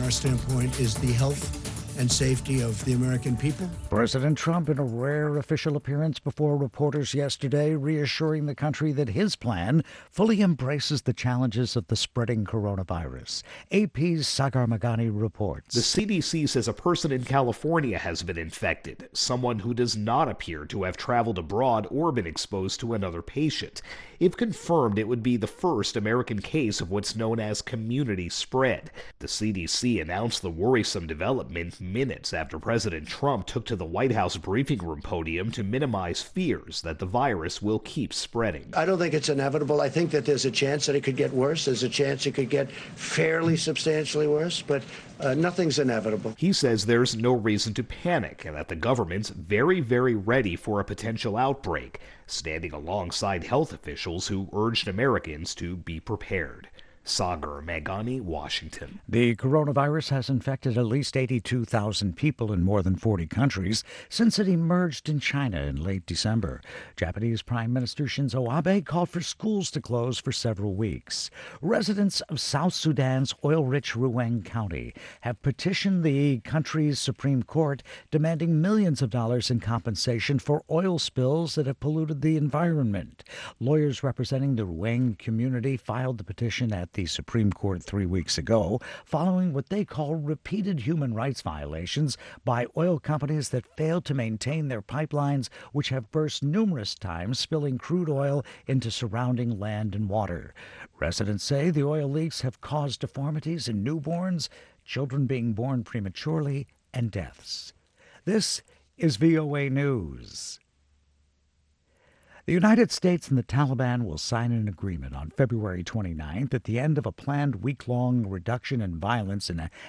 our standpoint is the health and safety of the American people. President Trump, in a rare official appearance before reporters yesterday, reassuring the country that his plan fully embraces the challenges of the spreading coronavirus. AP's Sagar Meghani reports. The CDC says a person in California has been infected, someone who does not appear to have traveled abroad or been exposed to another patient. If confirmed, it would be the first American case of what's known as community spread. The CDC announced the worrisome development minutes after President Trump took to the White House briefing room podium to minimize fears that the virus will keep spreading. I don't think it's inevitable. I think that there's a chance that it could get worse. There's a chance it could get fairly substantially worse, but nothing's inevitable. He says there's no reason to panic and that the government's very, very ready for a potential outbreak, standing alongside health officials who urged Americans to be prepared. Sagar Meghani, Washington. The coronavirus has infected at least 82,000 people in more than 40 countries since it emerged in China in late December. Japanese Prime Minister Shinzo Abe called for schools to close for several weeks. Residents of South Sudan's oil-rich Ruweng County have petitioned the country's Supreme Court demanding millions of dollars in compensation for oil spills that have polluted the environment. Lawyers representing the Ruweng community filed the petition at the Supreme Court 3 weeks ago, following what they call repeated human rights violations by oil companies that failed to maintain their pipelines, which have burst numerous times, spilling crude oil into surrounding land and water. Residents say the oil leaks have caused deformities in newborns, children being born prematurely, and deaths. This is VOA News. The United States and the Taliban will sign an agreement on February 29th at the end of a planned week-long reduction in violence in